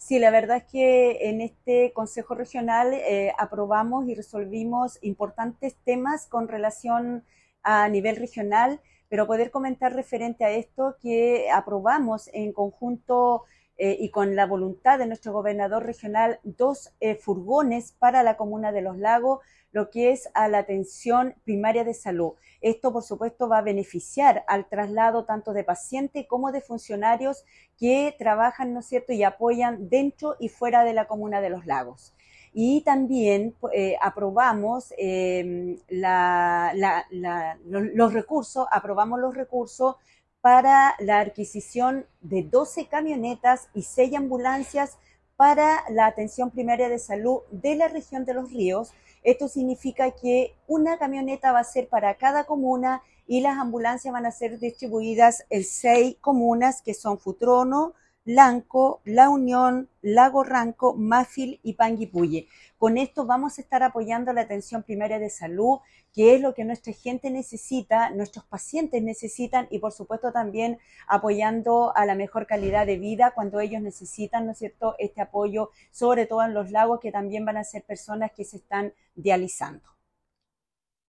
Sí, la verdad es que en este Consejo Regional aprobamos y resolvimos importantes temas con relación a nivel regional, pero poder comentar referente a esto que aprobamos en conjunto y con la voluntad de nuestro gobernador regional dos furgones para la comuna de Los Lagos, lo que es a la atención primaria de salud. Esto, por supuesto, va a beneficiar al traslado tanto de pacientes como de funcionarios que trabajan, ¿no es cierto?, y apoyan dentro y fuera de la comuna de Los Lagos. Y también aprobamos los recursos, aprobamos los recursos para la adquisición de 12 camionetas y 6 ambulancias para la atención primaria de salud de la región de Los Ríos. Esto significa que una camioneta va a ser para cada comuna y las ambulancias van a ser distribuidas en 6 comunas que son Futrono, Lanco, La Unión, Lago Ranco, Mafil y Panguipulli. Con esto vamos a estar apoyando la atención primaria de salud, que es lo que nuestra gente necesita, nuestros pacientes necesitan y por supuesto también apoyando a la mejor calidad de vida cuando ellos necesitan, ¿no es cierto?, este apoyo, sobre todo en los lagos que también van a ser personas que se están dializando.